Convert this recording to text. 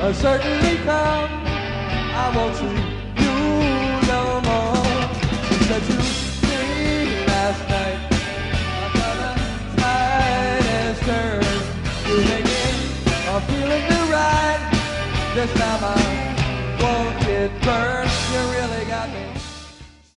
certainly come. I won't treat you no more. You said you me last night. Another tide has turned. You thinking of feeling me right. This time I won't get burned.